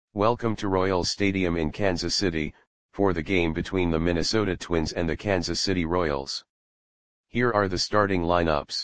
Welcome to Royals Stadium in Kansas City, for the game between the Minnesota Twins and the Kansas City Royals. Here are the starting lineups.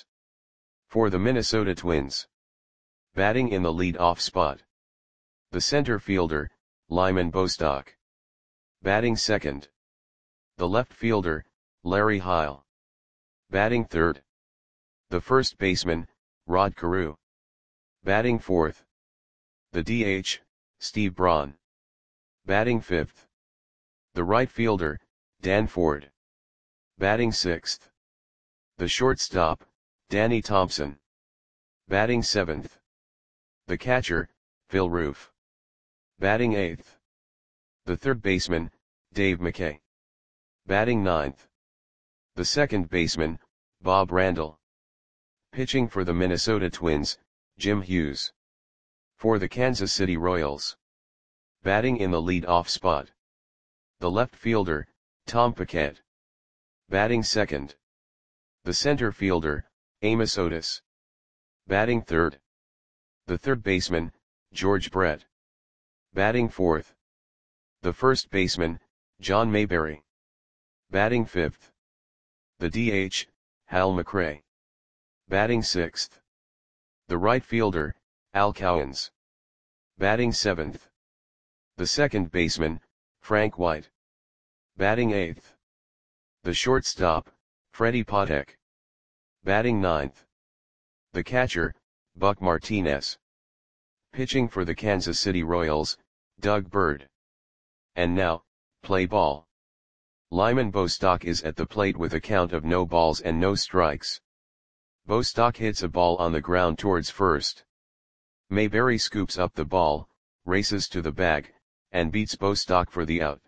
For the Minnesota Twins. Batting in the lead-off spot. The center fielder, Lyman Bostock. Batting second. The left fielder, Larry Heil. Batting third. The first baseman, Rod Carew. Batting fourth. The DH, Steve Braun. Batting fifth. The right fielder, Dan Ford. Batting sixth. The shortstop, Danny Thompson. Batting seventh. The catcher, Phil Roof. Batting eighth. The third baseman, Dave McKay. Batting ninth. The second baseman, Bob Randall. Pitching for the Minnesota Twins, Jim Hughes. For the Kansas City Royals. Batting in the lead-off spot. The left fielder, Tom Paquette. Batting second. The center fielder, Amos Otis. Batting third. The third baseman, George Brett. Batting fourth. The first baseman, John Mayberry. Batting fifth. The DH, Hal McRae. Batting sixth. The right fielder, Al Cowens. Batting seventh. The second baseman, Frank White. Batting eighth. The shortstop, Freddie Patek. Batting ninth. The catcher, Buck Martinez. Pitching for the Kansas City Royals, Doug Bird. And now, play ball. Lyman Bostock is at the plate with a count of no balls and no strikes. Bostock hits a ball on the ground towards first. Mayberry scoops up the ball, races to the bag, and beats Bostock for the out.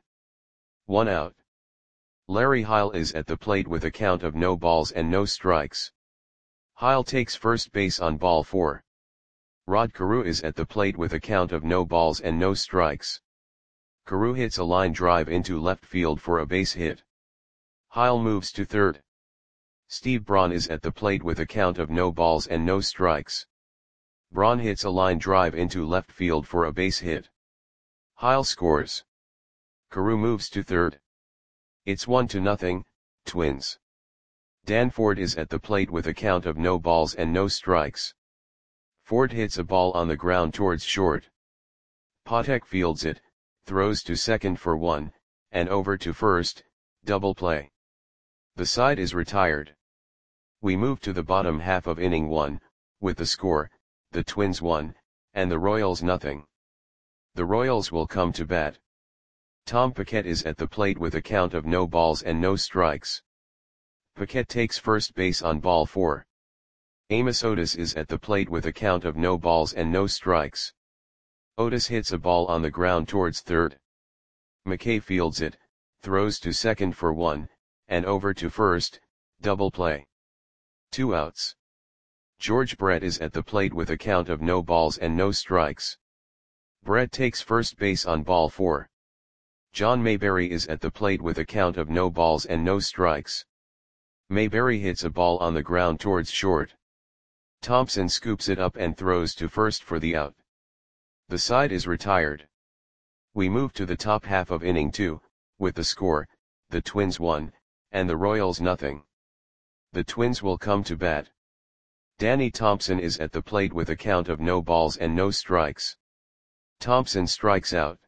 1 out. Larry Heil is at the plate with a count of no balls and no strikes. Heil takes first base on ball 4. Rod Carew is at the plate with a count of no balls and no strikes. Carew hits a line drive into left field for a base hit. Heil moves to third. Steve Braun is at the plate with a count of no balls and no strikes. Braun hits a line drive into left field for a base hit. Heil scores. Carew moves to third. It's 1-0, Twins. Dan Ford is at the plate with a count of no balls and no strikes. Ford hits a ball on the ground towards short. Patek fields it, throws to second for 1, and over to first, double play. The side is retired. We move to the bottom half of inning 1, with the score, the Twins 1, and the Royals 0. The Royals will come to bat. Tom Paquette is at the plate with a count of no balls and no strikes. Paquette takes first base on ball 4. Amos Otis is at the plate with a count of no balls and no strikes. Otis hits a ball on the ground towards third. McKay fields it, throws to second for 1, and over to first, double play. 2 outs. George Brett is at the plate with a count of no balls and no strikes. Brett takes first base on ball 4. John Mayberry is at the plate with a count of no balls and no strikes. Mayberry hits a ball on the ground towards short. Thompson scoops it up and throws to first for the out. The side is retired. We move to the top half of inning 2, with the score, the Twins 1, and the Royals 0. The Twins will come to bat. Danny Thompson is at the plate with a count of no balls and no strikes. Thompson strikes out.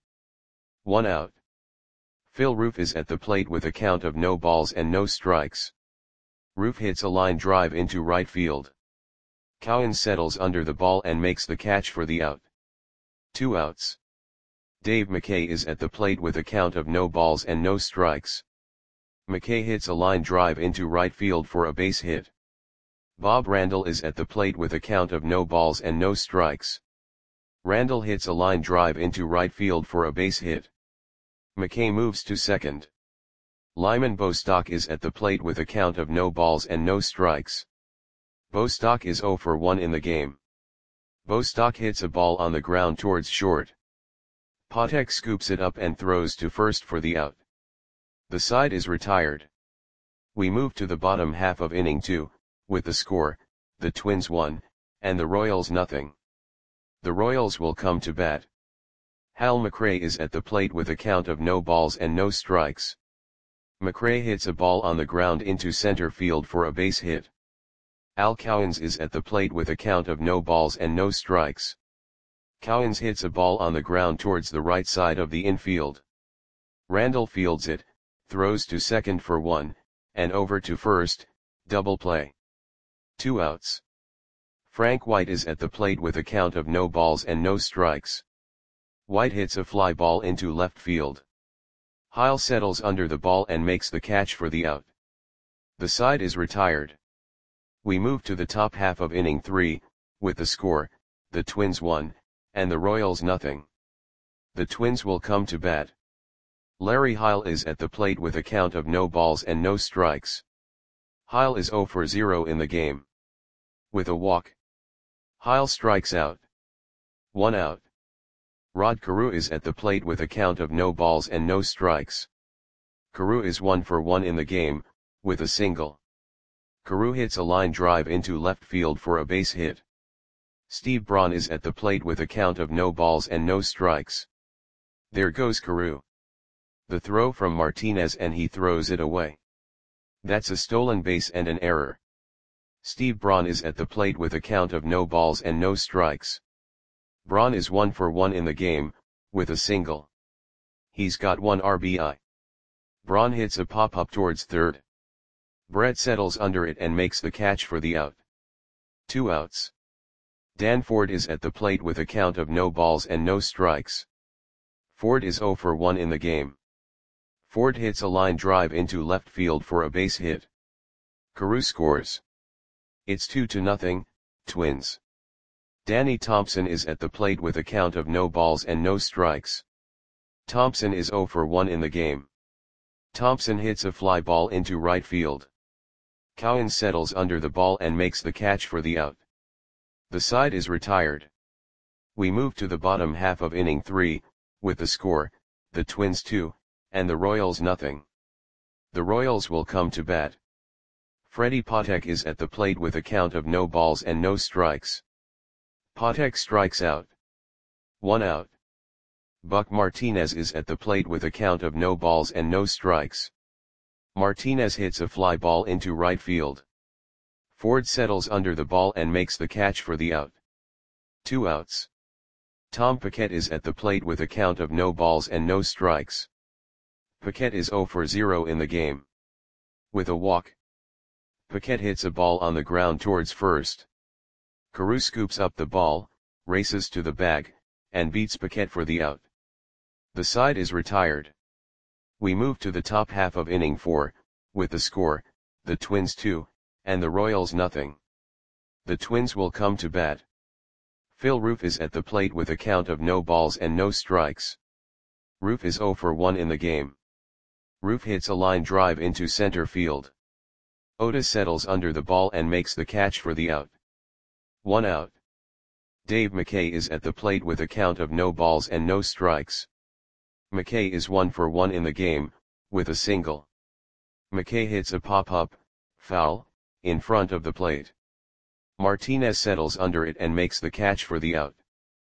1 out. Phil Roof is at the plate with a count of no balls and no strikes. Roof hits a line drive into right field. Cowens settles under the ball and makes the catch for the out. 2 outs. Dave McKay is at the plate with a count of no balls and no strikes. McKay hits a line drive into right field for a base hit. Bob Randall is at the plate with a count of no balls and no strikes. Randall hits a line drive into right field for a base hit. McKay moves to second. Lyman Bostock is at the plate with a count of no balls and no strikes. Bostock is 0 for 1 in the game. Bostock hits a ball on the ground towards short. Patek scoops it up and throws to first for the out. The side is retired. We move to the bottom half of inning 2, with the score, the Twins 1, and the Royals 0. The Royals will come to bat. Hal McRae is at the plate with a count of no balls and no strikes. McRae hits a ball on the ground into center field for a base hit. Al Cowens is at the plate with a count of no balls and no strikes. Cowens hits a ball on the ground towards the right side of the infield. Randall fields it, throws to second for 1, and over to first, double play. 2 outs. Frank White is at the plate with a count of no balls and no strikes. White hits a fly ball into left field. Heil settles under the ball and makes the catch for the out. The side is retired. We move to the top half of inning 3, with the score, the Twins 1, and the Royals nothing. The Twins will come to bat. Larry Heil is at the plate with a count of no balls and no strikes. Heil is 0 for 0 in the game. With a walk, Heil strikes out. 1 out. Rod Carew is at the plate with a count of no balls and no strikes. Carew is 1 for 1 in the game, with a single. Carew hits a line drive into left field for a base hit. Steve Braun is at the plate with a count of no balls and no strikes. There goes Carew. The throw from Martinez and he throws it away. That's a stolen base and an error. Steve Braun is at the plate with a count of no balls and no strikes. Braun is 1 for 1 in the game, with a single. He's got 1 RBI. Braun hits a pop-up towards third. Brett settles under it and makes the catch for the out. 2 outs. Dan Ford is at the plate with a count of no balls and no strikes. Ford is 0 for 1 in the game. Ford hits a line drive into left field for a base hit. Carew scores. It's 2-0, Twins. Danny Thompson is at the plate with a count of no balls and no strikes. Thompson is 0 for 1 in the game. Thompson hits a fly ball into right field. Cowens settles under the ball and makes the catch for the out. The side is retired. We move to the bottom half of inning 3, with the score, the Twins 2, and the Royals nothing. The Royals will come to bat. Freddie Patek is at the plate with a count of no balls and no strikes. Patek strikes out. 1 out. Buck Martinez is at the plate with a count of no balls and no strikes. Martinez hits a fly ball into right field. Ford settles under the ball and makes the catch for the out. 2 outs. Tom Paquette is at the plate with a count of no balls and no strikes. Paquette is 0 for 0 in the game. With a walk, Paquette hits a ball on the ground towards first. Carew scoops up the ball, races to the bag, and beats Paquette for the out. The side is retired. We move to the top half of inning 4, with the score, the Twins 2, and the Royals nothing. The Twins will come to bat. Phil Roof is at the plate with a count of no balls and no strikes. Roof is 0 for 1 in the game. Roof hits a line drive into center field. Otis settles under the ball and makes the catch for the out. 1 out. Dave McKay is at the plate with a count of no balls and no strikes. McKay is 1 for 1 in the game, with a single. McKay hits a pop-up, foul, in front of the plate. Martinez settles under it and makes the catch for the out.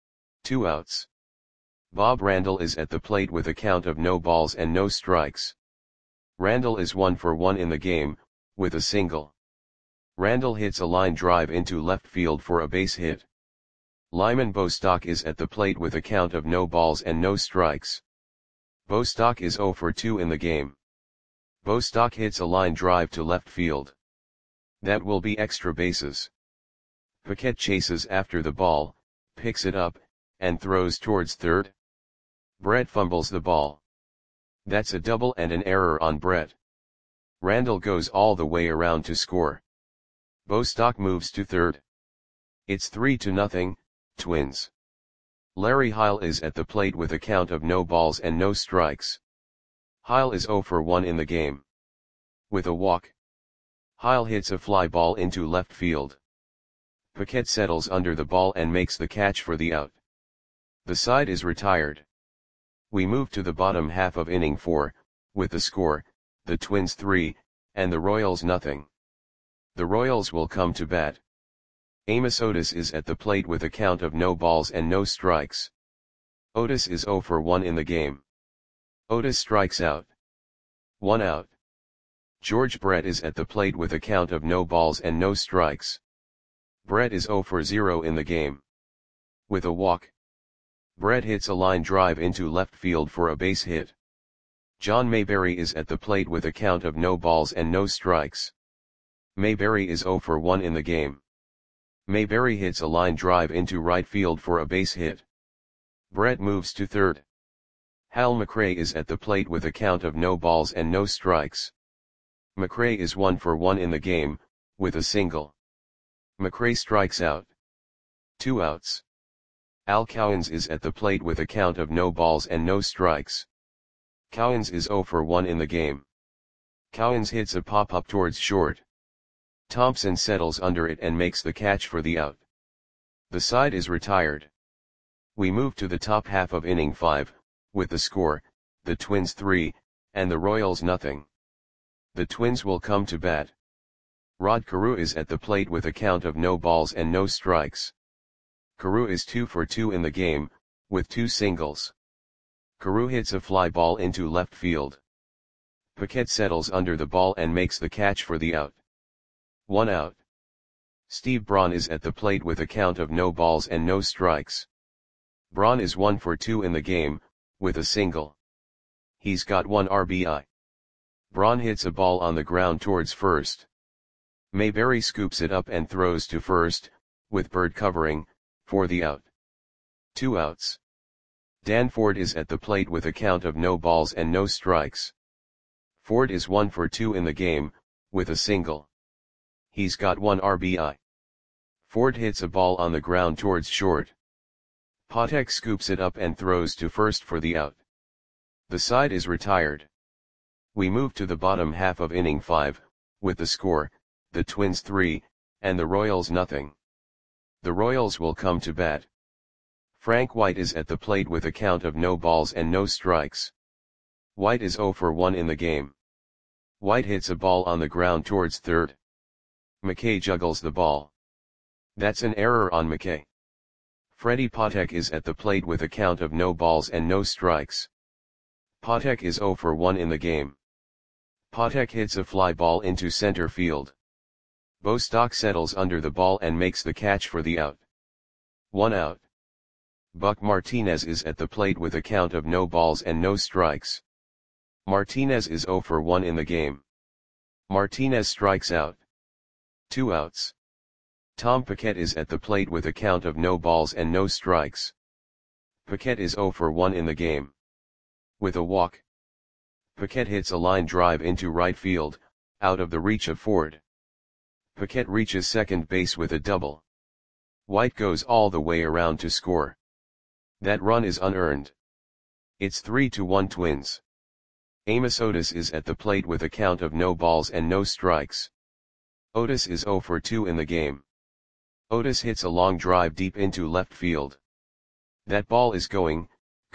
2 outs. Bob Randall is at the plate with a count of no balls and no strikes. Randall is 1 for 1 in the game, with a single. Randall hits a line drive into left field for a base hit. Lyman Bostock is at the plate with a count of no balls and no strikes. Bostock is 0 for 2 in the game. Bostock hits a line drive to left field. That will be extra bases. Paquette chases after the ball, picks it up, and throws towards third. Brett fumbles the ball. That's a double and an error on Brett. Randall goes all the way around to score. Bostock moves to third. It's 3-0, Twins. Larry Heil is at the plate with a count of no balls and no strikes. Heil is 0 for 1 in the game. With a walk, Heil hits a fly ball into left field. Paquette settles under the ball and makes the catch for the out. The side is retired. We move to the bottom half of inning 4, with the score, the Twins 3, and the Royals nothing. The Royals will come to bat. Amos Otis is at the plate with a count of no balls and no strikes. Otis is 0 for 1 in the game. Otis strikes out. 1 out. George Brett is at the plate with a count of no balls and no strikes. Brett is 0 for 0 in the game. With a walk, Brett hits a line drive into left field for a base hit. John Mayberry is at the plate with a count of no balls and no strikes. Mayberry is 0 for 1 in the game. Mayberry hits a line drive into right field for a base hit. Brett moves to third. Hal McRae is at the plate with a count of no balls and no strikes. McRae is 1 for 1 in the game, with a single. McRae strikes out. 2 outs. Al Cowens is at the plate with a count of no balls and no strikes. Cowens is 0 for 1 in the game. Cowens hits a pop-up towards short. Thompson settles under it and makes the catch for the out. The side is retired. We move to the top half of inning 5, with the score, the Twins 3, and the Royals nothing. The Twins will come to bat. Rod Carew is at the plate with a count of no balls and no strikes. Carew is 2 for 2 in the game, with 2 singles. Carew hits a fly ball into left field. Paquette settles under the ball and makes the catch for the out. 1 out. Steve Braun is at the plate with a count of no balls and no strikes. Braun is 1 for 2 in the game, with a single. He's got 1 RBI. Braun hits a ball on the ground towards first. Mayberry scoops it up and throws to first, with Bird covering, for the out. 2 outs. Dan Ford is at the plate with a count of no balls and no strikes. Ford is 1 for 2 in the game, with a single. He's got 1 RBI. Ford hits a ball on the ground towards short. Patek scoops it up and throws to first for the out. The side is retired. We move to the bottom half of inning 5, with the score, the Twins 3, and the Royals nothing. The Royals will come to bat. Frank White is at the plate with a count of no balls and no strikes. White is 0 for 1 in the game. White hits a ball on the ground towards third. McKay juggles the ball. That's an error on McKay. Freddie Patek is at the plate with a count of no balls and no strikes. Patek is 0 for 1 in the game. Patek hits a fly ball into center field. Bostock settles under the ball and makes the catch for the out. 1 out. Buck Martinez is at the plate with a count of no balls and no strikes. Martinez is 0 for 1 in the game. Martinez strikes out. 2 outs. Tom Paquette is at the plate with a count of no balls and no strikes. Paquette is 0 for 1 in the game. With a walk, Paquette hits a line drive into right field, out of the reach of Ford. Paquette reaches second base with a double. White goes all the way around to score. That run is unearned. It's 3-1 Twins. Amos Otis is at the plate with a count of no balls and no strikes. Otis is 0 for 2 in the game. Otis hits a long drive deep into left field. That ball is gone.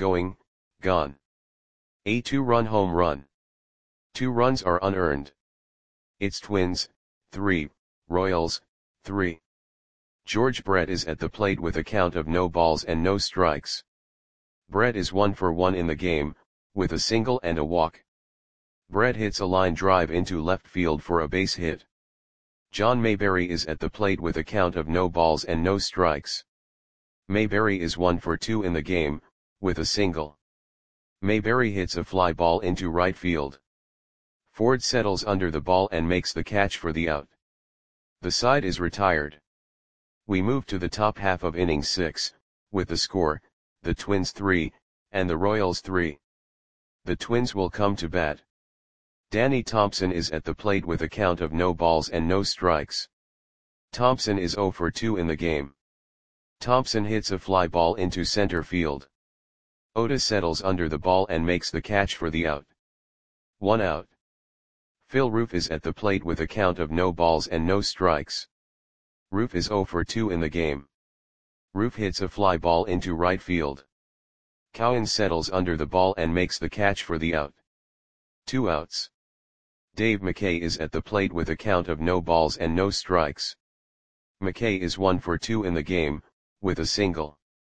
A 2-run home run. 2 runs are unearned. It's Twins, 3, Royals, 3. George Brett is at the plate with a count of no balls and no strikes. Brett is 1 for 1 in the game, with a single and a walk. Brett hits a line drive into left field for a base hit. John Mayberry is at the plate with a count of no balls and no strikes. Mayberry is 1 for 2 in the game, with a single. Mayberry hits a fly ball into right field. Ford settles under the ball and makes the catch for the out. The side is retired. We move to the top half of inning 6, with the score, the Twins 3, and the Royals 3. The Twins will come to bat. Danny Thompson is at the plate with a count of no balls and no strikes. Thompson is 0 for 2 in the game. Thompson hits a fly ball into center field. Otis settles under the ball and makes the catch for the out. 1 out. Phil Roof is at the plate with a count of no balls and no strikes. Roof is 0 for 2 in the game. Roof hits a fly ball into right field. Cowens settles under the ball and makes the catch for the out. 2 outs. Dave McKay is at the plate with a count of no balls and no strikes. McKay is 1 for 2 in the game, with a single.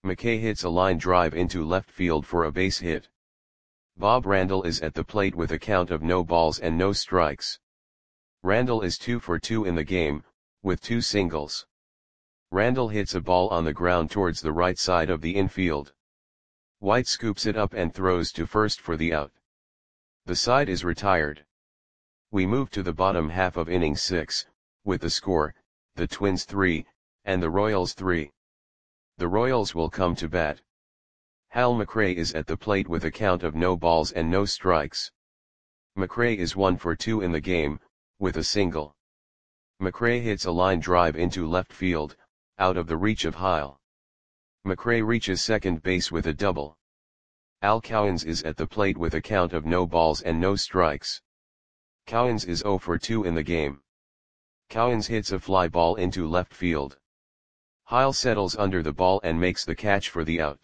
McKay hits a line drive into left field for a base hit. Bob Randall is at the plate with a count of no balls and no strikes. Randall is 2 for 2 in the game, with 2 singles. Randall hits a ball on the ground towards the right side of the infield. White scoops it up and throws to first for the out. The side is retired. We move to the bottom half of inning 6, with the score, the Twins 3, and the Royals 3. The Royals will come to bat. Hal McRae is at the plate with a count of no balls and no strikes. McRae is 1 for 2 in the game, with a single. McRae hits a line drive into left field, out of the reach of Hal. McRae reaches second base with a double. Al Cowens is at the plate with a count of no balls and no strikes. Cowens is 0 for 2 in the game. Cowens hits a fly ball into left field. Hal settles under the ball and makes the catch for the out.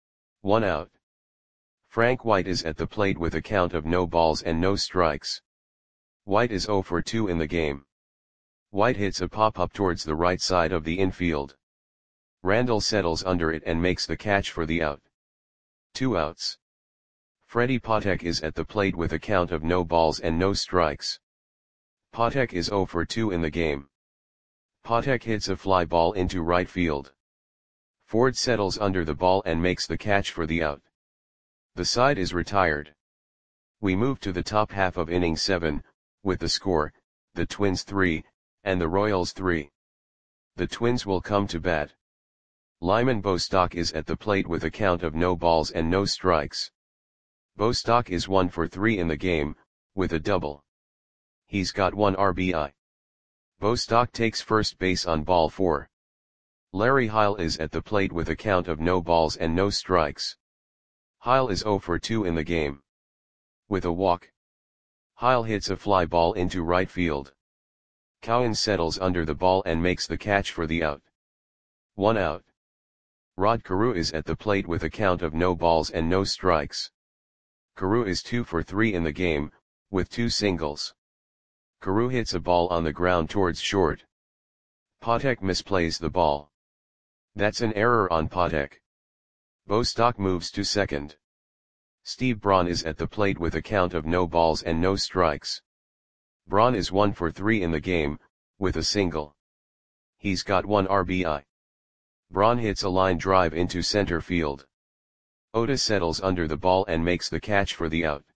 1 out. Frank White is at the plate with a count of no balls and no strikes. White is 0 for 2 in the game. White hits a pop-up towards the right side of the infield. Randall settles under it and makes the catch for the out. 2 outs. Freddie Patek is at the plate with a count of no balls and no strikes. Patek is 0 for 2 in the game. Patek hits a fly ball into right field. Ford settles under the ball and makes the catch for the out. The side is retired. We move to the top half of inning 7, with the score, the Twins 3, and the Royals 3. The Twins will come to bat. Lyman Bostock is at the plate with a count of no balls and no strikes. Bostock is 1 for 3 in the game, with a double. He's got 1 RBI. Bostock takes first base on ball 4. Larry Heil is at the plate with a count of no balls and no strikes. Heil is 0 for 2 in the game. With a walk. Heil hits a fly ball into right field. Cowens settles under the ball and makes the catch for the out. 1 out. Rod Carew is at the plate with a count of no balls and no strikes. Carew is 2 for 3 in the game, with 2 singles. Carew hits a ball on the ground towards short. Patek misplays the ball. That's an error on Patek. Bostock moves to second. Steve Braun is at the plate with a count of no balls and no strikes. Braun is 1 for 3 in the game, with a single. He's got 1 RBI. Braun hits a line drive into center field. Otis settles under the ball and makes the catch for the out.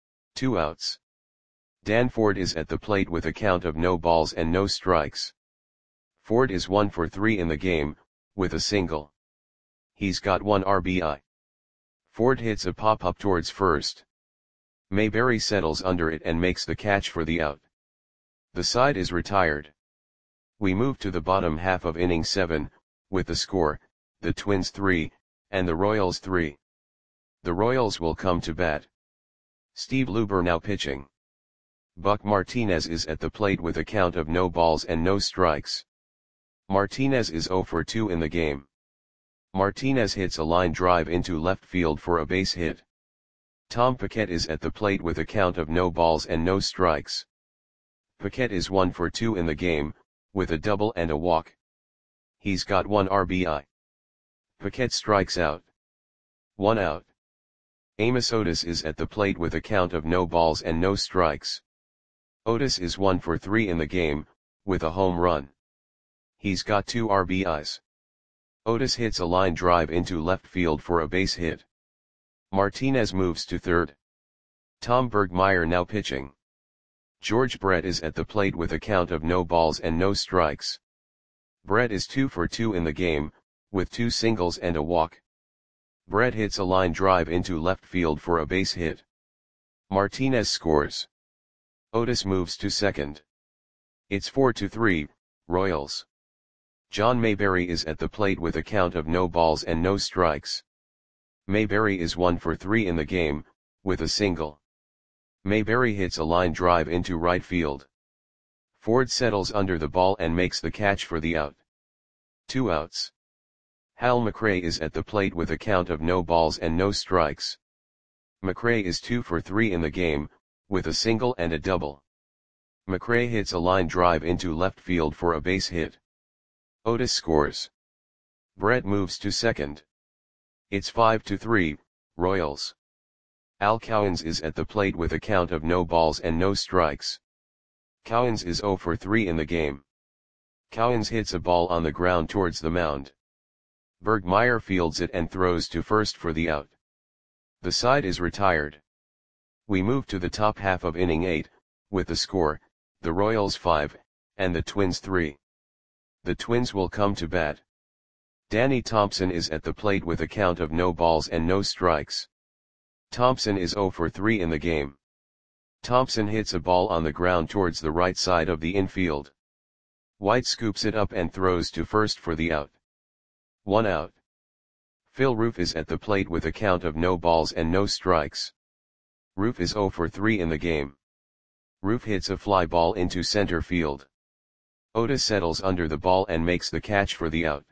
2 outs. Dan Ford is at the plate with a count of no balls and no strikes. Ford is 1 for 3 in the game, with a single. He's got 1 RBI. Ford hits a pop-up towards first. Mayberry settles under it and makes the catch for the out. The side is retired. We move to the bottom half of inning 7, with the score, the Twins 3, and the Royals 3. The Royals will come to bat. Steve Luber now pitching. Buck Martinez is at the plate with a count of no balls and no strikes. Martinez is 0 for 2 in the game. Martinez hits a line drive into left field for a base hit. Tom Paquette is at the plate with a count of no balls and no strikes. Paquette is 1 for 2 in the game, with a double and a walk. He's got 1 RBI. Paquette strikes out. 1 out. Amos Otis is at the plate with a count of no balls and no strikes. Otis is 1 for 3 in the game, with a home run. He's got 2 RBIs. Otis hits a line drive into left field for a base hit. Martinez moves to third. Tom Bergmeyer now pitching. George Brett is at the plate with a count of no balls and no strikes. Brett is 2 for 2 in the game, with 2 singles and a walk. Brett hits a line drive into left field for a base hit. Martinez scores. Otis moves to second. It's 4-3, Royals. John Mayberry is at the plate with a count of no balls and no strikes. Mayberry is 1 for 3 in the game, with a single. Mayberry hits a line drive into right field. Ford settles under the ball and makes the catch for the out. 2 outs. Hal McRae is at the plate with a count of no balls and no strikes. McRae is 2 for 3 in the game, with a single and a double. McRae hits a line drive into left field for a base hit. Otis scores. Brett moves to second. It's 5-3, Royals. Al Cowens is at the plate with a count of no balls and no strikes. Cowens is 0 for 3 in the game. Cowens hits a ball on the ground towards the mound. Bergmeyer fields it and throws to first for the out. The side is retired. We move to the top half of inning 8, with the score, the Royals 5, and the Twins 3. The Twins will come to bat. Danny Thompson is at the plate with a count of no balls and no strikes. Thompson is 0 for 3 in the game. Thompson hits a ball on the ground towards the right side of the infield. White scoops it up and throws to first for the out. 1 out. Phil Roof is at the plate with a count of no balls and no strikes. Roof is 0 for 3 in the game. Roof hits a fly ball into center field. Otis settles under the ball and makes the catch for the out.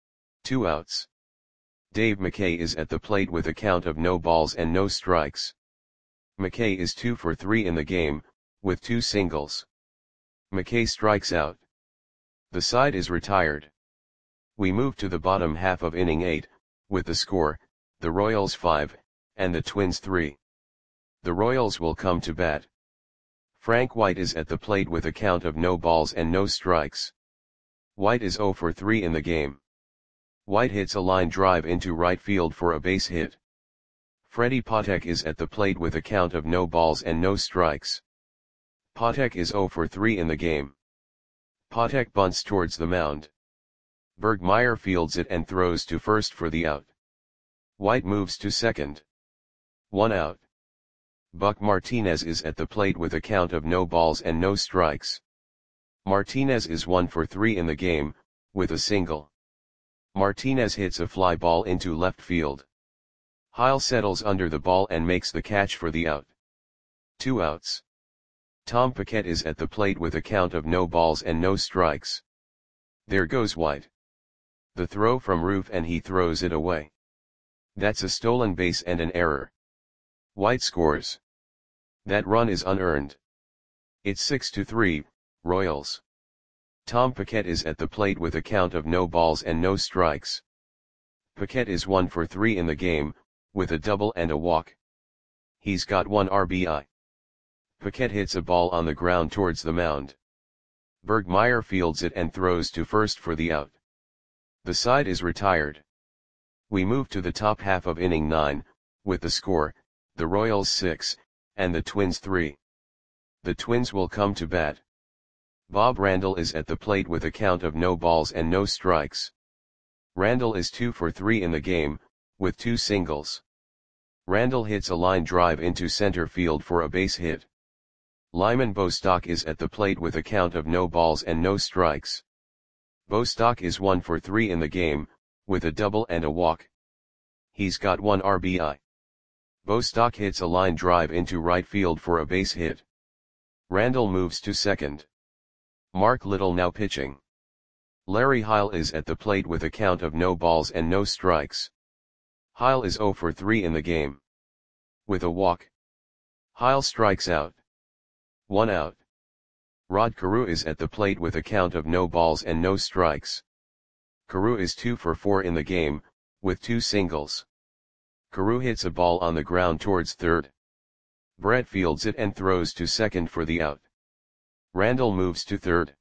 2 outs. Dave McKay is at the plate with a count of no balls and no strikes. McKay is 2 for 3 in the game, with 2 singles. McKay strikes out. The side is retired. We move to the bottom half of inning 8, with the score, the Royals 5, and the Twins 3. The Royals will come to bat. Frank White is at the plate with a count of no balls and no strikes. White is 0 for 3 in the game. White hits a line drive into right field for a base hit. Freddie Patek is at the plate with a count of no balls and no strikes. Patek is 0 for 3 in the game. Patek bunts towards the mound. Bergmeyer fields it and throws to first for the out. White moves to second. 1 out. Buck Martinez is at the plate with a count of no balls and no strikes. Martinez is 1 for 3 in the game, with a single. Martinez hits a fly ball into left field. Heil settles under the ball and makes the catch for the out. 2 outs. Tom Paquette is at the plate with a count of no balls and no strikes. There goes White. The throw from Roof and he throws it away. That's a stolen base and an error. White scores. That run is unearned. It's 6-3, Royals. Tom Paquette is at the plate with a count of no balls and no strikes. Paquette is 1 for 3 in the game, with a double and a walk. He's got 1 RBI. Paquette hits a ball on the ground towards the mound. Bergmeyer fields it and throws to first for the out. The side is retired. We move to the top half of inning 9, with the score, the Royals 6, and the Twins 3. The Twins will come to bat. Bob Randall is at the plate with a count of no balls and no strikes. Randall is 2 for 3 in the game, with 2 singles. Randall hits a line drive into center field for a base hit. Lyman Bostock is at the plate with a count of no balls and no strikes. Bostock is 1 for 3 in the game, with a double and a walk. He's got 1 RBI. Bostock hits a line drive into right field for a base hit. Randall moves to second. Mark Little now pitching. Larry Heil is at the plate with a count of no balls and no strikes. Heil is 0 for 3 in the game. With a walk. Heil strikes out. 1 out. Rod Carew is at the plate with a count of no balls and no strikes. Carew is 2 for 4 in the game, with 2 singles. Carew hits a ball on the ground towards third. Brett fields it and throws to second for the out. Randall moves to third.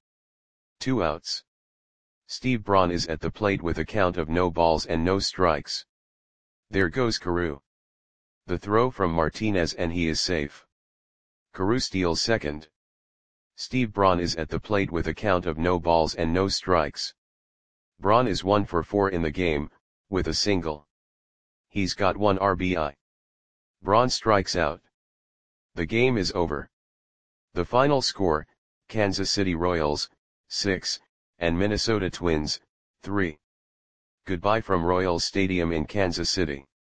2 outs. Steve Braun is at the plate with a count of no balls and no strikes. There goes Carew. The throw from Martinez and he is safe. Carew steals second. Steve Braun is at the plate with a count of no balls and no strikes. Braun is 1 for 4 in the game, with a single. He's got 1 RBI. Braun strikes out. The game is over. The final score, Kansas City Royals, 6, and Minnesota Twins, 3. Goodbye from Royals Stadium in Kansas City.